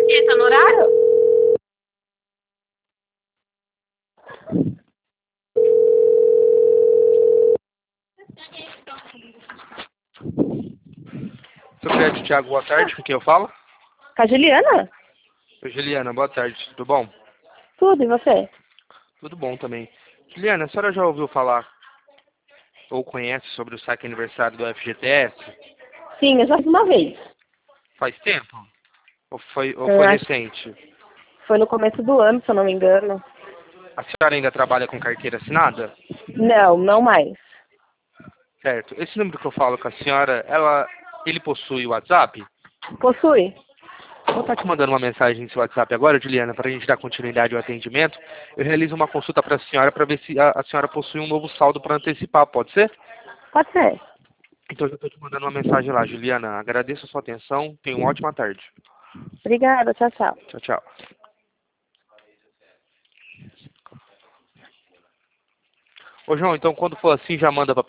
Ele tá no horário? Seu prédio, Thiago, boa tarde. Com quem eu falo? Com a Juliana? Oi, Juliana, boa tarde. Tudo bom? Tudo, e você? Tudo bom também. Juliana, a senhora já ouviu falar ou conhece sobre o saque aniversário do FGTS? Sim, eu já fiz uma vez. Faz tempo? Ou foi Eu acho que recente? foi no começo do ano, se eu não me engano. A senhora ainda trabalha com carteira assinada? Não, não mais. Certo. Esse número que eu falo com a senhora, ele possui o WhatsApp? Possui? Vou estar te mandando uma mensagem no seu WhatsApp agora, Juliana, para a gente dar continuidade ao atendimento. Eu realizo uma consulta para a senhora para ver se a senhora possui um novo saldo para antecipar, pode ser? Pode ser. Então eu já estou te mandando uma mensagem lá, Juliana. Agradeço a sua atenção. Tenha uma ótima tarde. Obrigada, tchau, tchau. Tchau, tchau. Ô, João, então quando for assim, já manda para